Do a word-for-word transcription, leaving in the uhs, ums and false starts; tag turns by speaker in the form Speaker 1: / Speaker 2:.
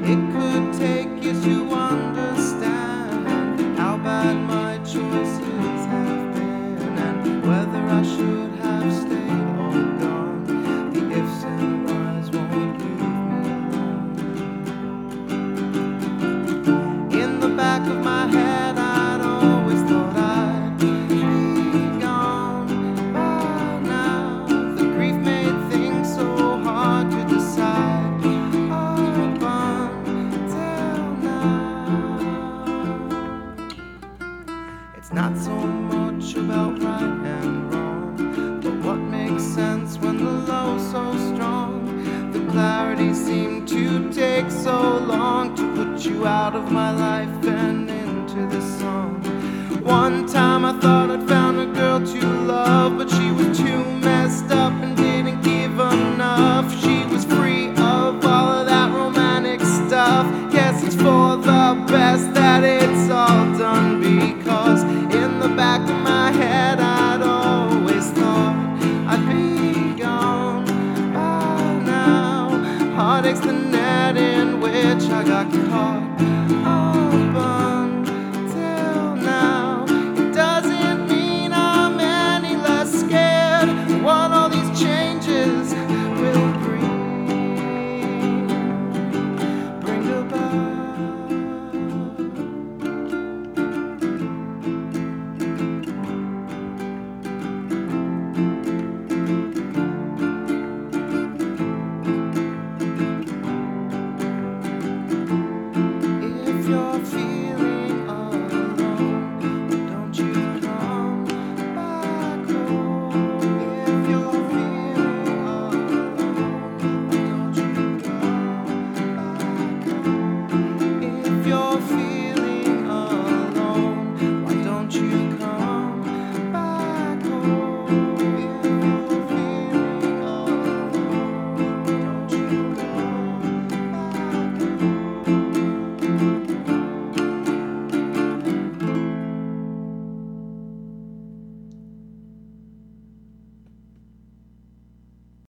Speaker 1: It could take years to understand how bad my choices have been and whether I should have stayed or gone. The ifs and whys won't leave me alone. In the back of my head, I'd always thought I'd be gone by now. The grief made things so hard to decide. Up until now, it's not so much about right and wrong, but what makes sense when the low's so strong. The clarity seemed to take so long to put you out of my life and into this song. One time I thought